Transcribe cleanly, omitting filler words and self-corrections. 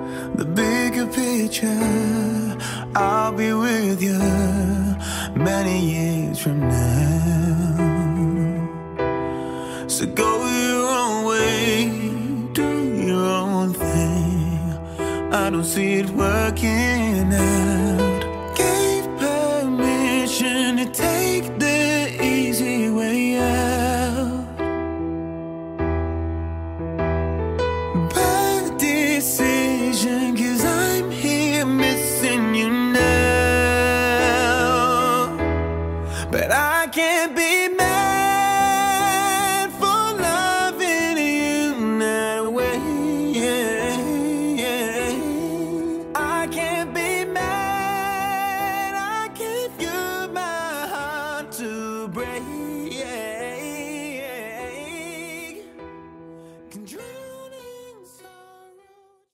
the bigger picture. I'll be with you many years from now. So go your own way, do your own thing. I don't see it working out.